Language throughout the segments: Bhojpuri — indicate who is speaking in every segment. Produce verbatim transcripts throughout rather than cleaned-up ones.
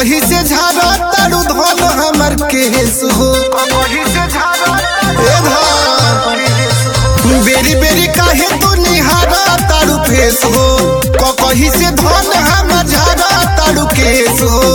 Speaker 1: कहीं से झाड़ा तारू धन हमर केस हो ए भाई बेरी बेरी काहे तू निहारा तारू फेस हो कहीं से धन हमर झाड़ा तारू केस हो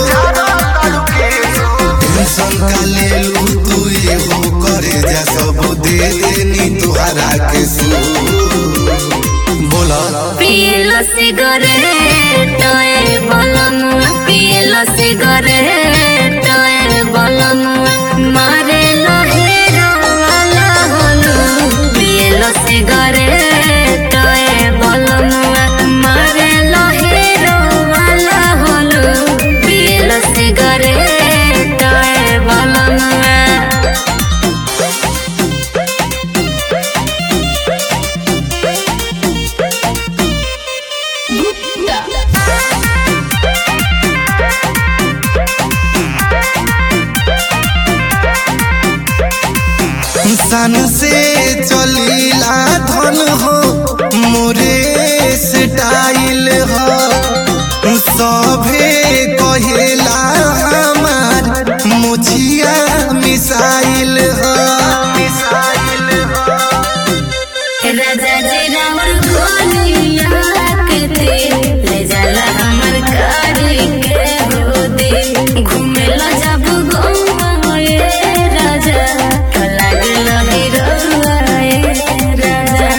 Speaker 1: टेंशन का ले लू तू ये हो करे जा सब दे देनी तुहरा के सू बोला
Speaker 2: पियलो सिगरेट ए बलमुआ पियलो सिगरेट ए बलमुआ मारे लहेरो वाला होलू पियलो सिगरेट ए बलमुआ मारे लहेरो वाला होलू पियलो सिगरेट ए बलमुआ
Speaker 1: सन से चलीला धन हो मोरे स्टाइल हो सभे कहेला हमार मुछिया मिसाइल हो
Speaker 2: राजा जी रामर गोलिया के दे ले जाला हमर कारी के हो दे घूमेला जब गौवा ए राजा तो लागल हीरोआ ए राजा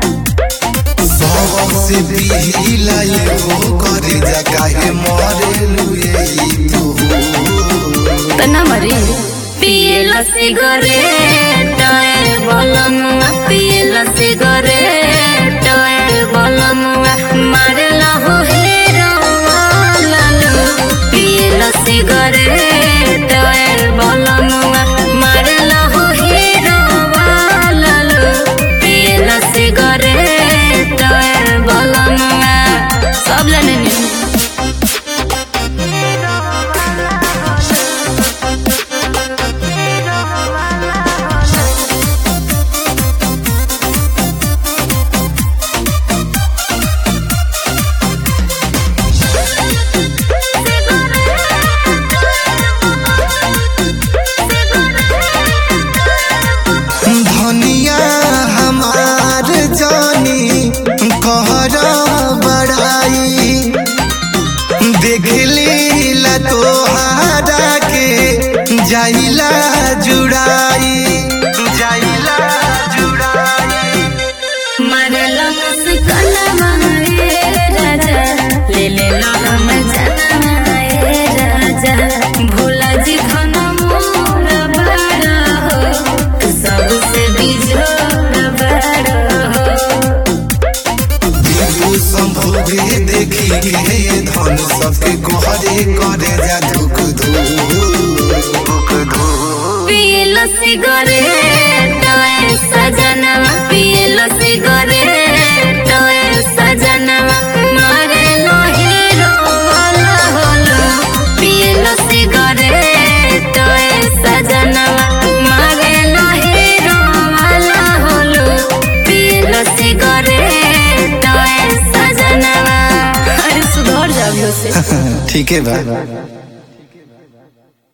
Speaker 1: सब से बिहिला ये हो करे जा काहे मरे लुए तू
Speaker 2: तना मरी पियला सिगरेट ए बलमुआ पियला सिगरेट ए बलमुआ मारला हो हेरो वाला लो पियला सिगरेट ए बलमुआ मारला हो हेरो वाला लो पियला सिगरेट ए बलमुआ सब जाने नी
Speaker 1: धनिया हमार जानी कहर बड़ाई देख लीला तोहारा के जाइला जुड़ाई जाइला जुड़ाई
Speaker 2: मारला मुस्काना ए राजा ले ले लो हम जाना ए राजा भोला जी खाना मोर बड़ा हो तू सबसे बिजोड़ बड़ा हो
Speaker 1: दीपू संभोगे देखी के धन सबके गोहरे करे जा धुक धुक
Speaker 2: पियलो सिगरेट ए सजनवा पियलो सिगरेट ए सजनवा मारे लो हीरो वाला होलो पियलो सिगरेट ए सजनवा मारे लो हीरो वाला होलो पियलो सिगरेट ए सजनवा अरे सुधर जाओ से
Speaker 1: ठीक है भाई।